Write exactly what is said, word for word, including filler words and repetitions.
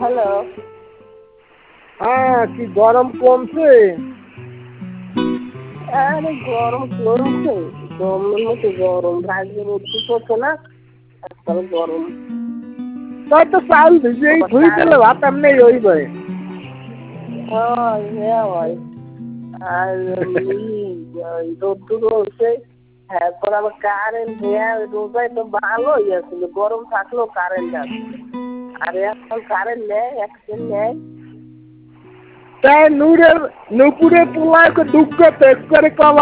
Hello. হ্যাঁ, কি গরম কমছে? আরে গরম কমছে, গরমের মতো গরম, রাজ্যের রোদ্দু পড়ছে না, আজকাল গরম। তাই তো চাল ভিজিয়েই ধুই দিলে ভাত এমনি হইবে। হয়, হ্যাঁ হয়। আর রোদ্দুর হচ্ছে, এরপর আবার কারেন্ট হ্যাঁ রোজায় তো ভালোই আছিল, গরম থাকলেও কারেন্ট আছে। আর এখন কারেন্ট নেই, এক সেকেন্ড নেই। তাই নূরের নুপুরের পোলাকে দুঃখ পেশ করে কলা